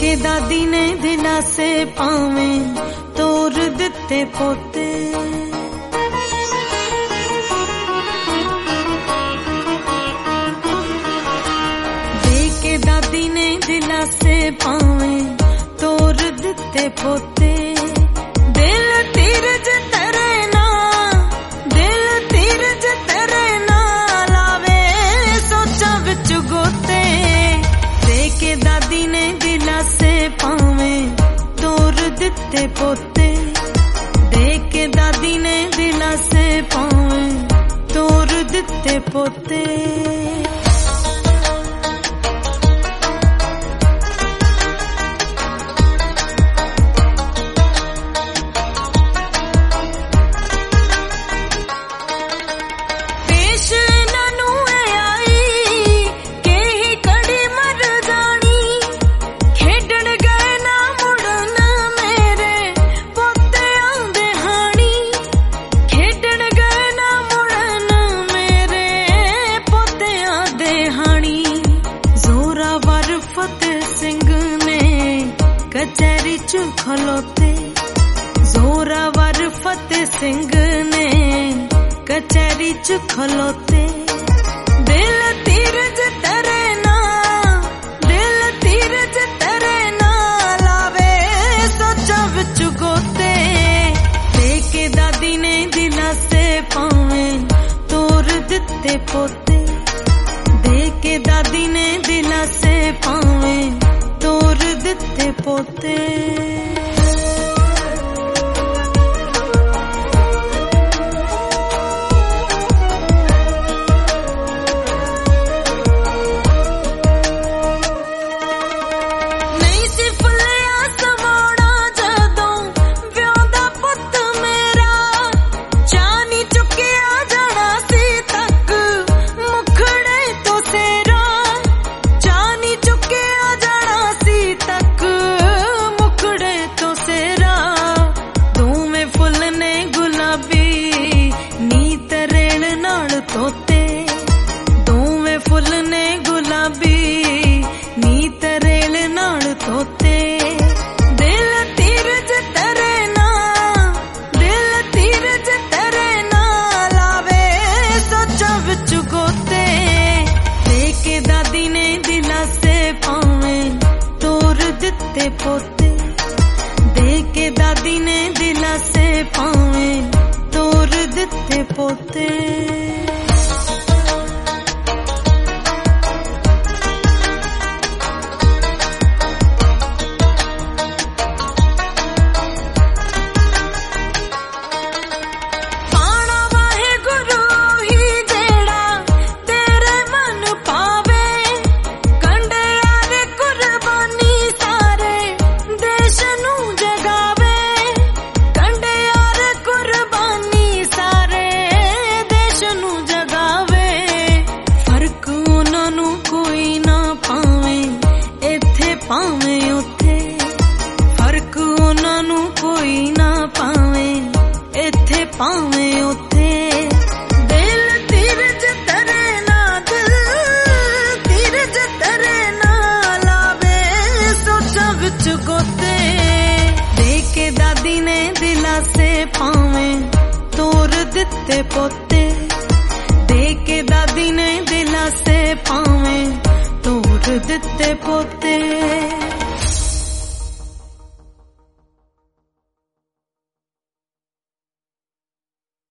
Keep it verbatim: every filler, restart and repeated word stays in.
के दादी ने दिलासे पावे तोर दिते पोते। दे के दादी ने दिलासे पावे तोर दिते पोते। दिल तीरज तेरे ना दिल तीरज तेरे ना लावे सोचा विच गोते। दे के दादी ने दिलासे पावे तोर दिते पोते। दे के दादी ने दिलासे पावे तोर दिते पोते। कचहरी च खलोते जोरावर फतेह सिंह ने कचहरी च खलोते। दिल तीरज तेरे ना दिल तीरज तेरे ना लावे सोचा विच गोते। दे के दादी ने दिलासे पावे तोर दिते पोते। दे के दादी ने दिलासे पावे तोर दिते पोते। नहीं सी फुलिया समाना जदों व्योंदा पुत मेरा चानी चुकिया जाना सी तक मुखड़े तो सेरा। चानी चुकिया जाना सी तक मुखड़े तो सेरा। दोवें फुल ने गुलाबी नी तरेण नाल तोते। दोवें फुल ने गुलाबी नी तरेण नाल तोते। दिल तीरज तेरे ना दिल तीरज तेरे ना लावे सोचा विच गोते। दे के दादी ने दिलासे पावे तोर दिते पोते। दे के दादी ने दिलासे पावे तोर दिते पोते। पाना वाहे गुरु ही जेड़ा तेरे मन पावे। कंडे यारे कुर्बानी सारे देश नू जगावे। कंडे यारे कुर्बानी सारे देश नू जगावे। फर्क उन्हां नू कोई ना पावे इत्थे पावे उत्थे। फर्क उन्हां नू कोई ना पावे इत्थे पावे उत्थे। दिल तीरज तेरे ना दिल तीरज तेरे ना लावे सोचा विच गोते। दे के दादी ने दिलासे पावे तोर दिते पोते। दे के दादी ने दिलासे पावे तोर दिते पोते।